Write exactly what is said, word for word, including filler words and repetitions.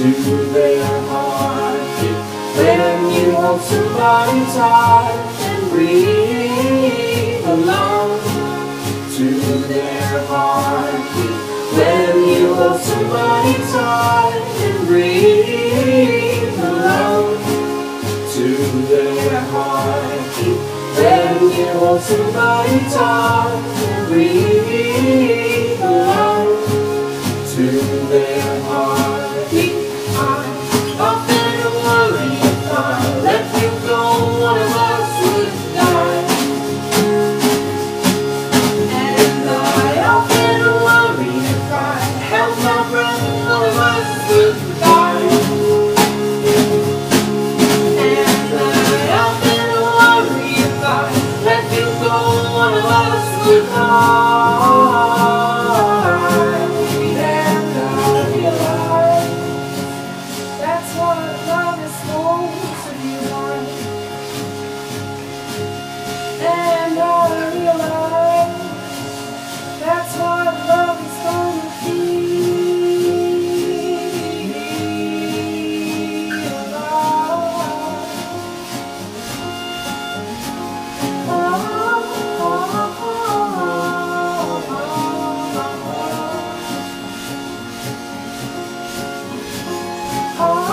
to their heartbeat. When you hold somebody tight and breathe along to their heartbeat. When you hold somebody tight and breathe along to their heartbeat. When you hold somebody tight and breathe along to their heartbeat. I often worry if I let you go, one of us would die. And I often worry if I held my breath, one of us would die. And I often worry if I let you go, one of us would die. And I realize that's what love is gonna be about. Oh, oh, oh, oh, oh.